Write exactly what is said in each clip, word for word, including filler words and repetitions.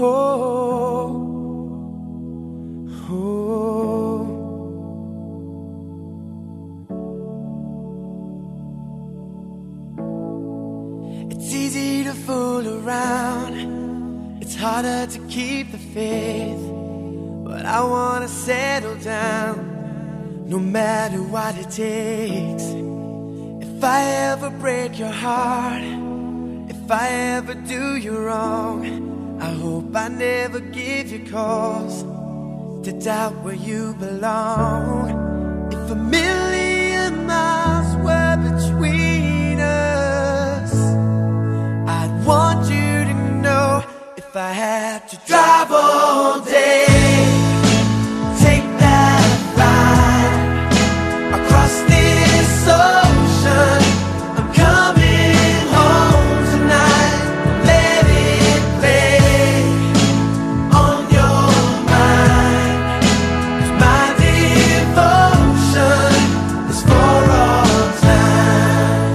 Oh, oh. It's easy to fool around, it's harder to keep the faith. But I wanna settle down, no matter what it takes. If I ever break your heart, if I ever do you wrong, I hope I never give you cause to doubt where you belong. If a million miles were between us, I'd want you to know, if I had to drive all day, take that ride across this ocean, I'm coming home tonight. Let it play on your mind, 'cause my devotion is for all time.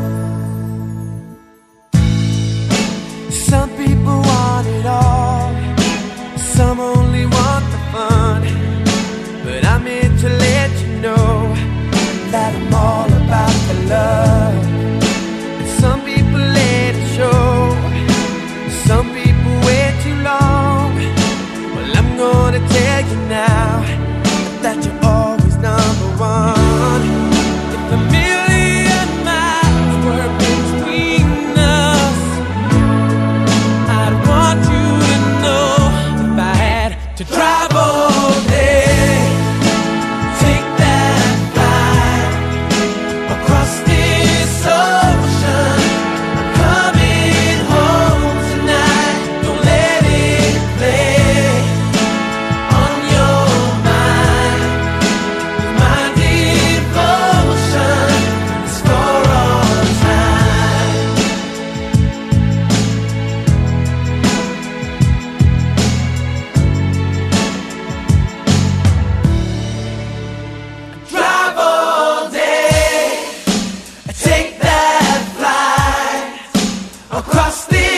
Some people want it all, some only want the fun, but I'm here to let you know that I'm all about the love. And some people let it show, some people wait too long. Well, I'm gonna tell you now that you're always number one. If a million miles were between us, I'd want you to know, if I had to drive all day, take that ride across this ocean, I'm coming home tonight. Don't let it play on your mind, 'cause my devotion is for all time. Drive all day, take that flight across the